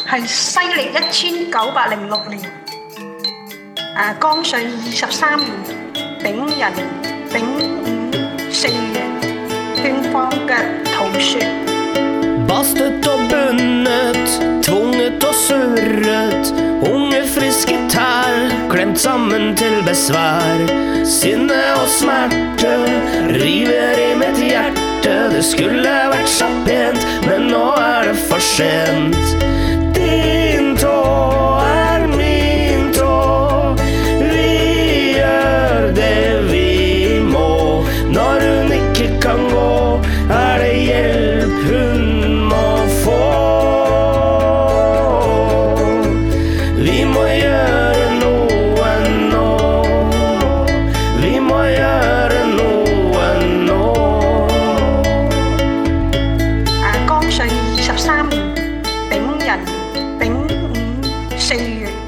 係西曆1906年，光緒23年丙寅丙午4月捐方嘅圖說。 Bastet og bundet, tvunget og surret, unge frisk gitar, klemt sammen til besvær. Sinne og smerte river i mitt hjerte, det skulle vært så pent, men nå er det for sent. Din tå er min tå, vi gjør det vi må. Når hun ikke kan gå, er det hjelp hun må få. Vi må gjøre noe nå, vi må gjøre noe nå. 光緒23年丙寅丙午4月